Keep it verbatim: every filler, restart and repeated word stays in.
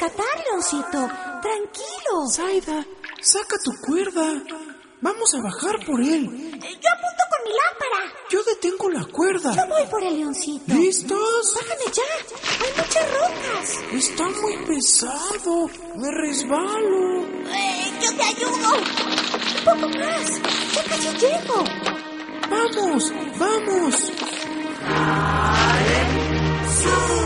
rescatar, Leoncito. Tranquilo. Zaida, saca tu cuerda. Vamos a bajar por él. Yo apunto con mi lámpara. Yo detengo la cuerda. Yo voy por el Leoncito. ¿Listos? Bájame ya. Hay muchas rocas. Está muy pesado. Me resbalo. Eh, yo te ayudo. Un poco más. Ya casi llego. Vamos, vamos. ¡Sube!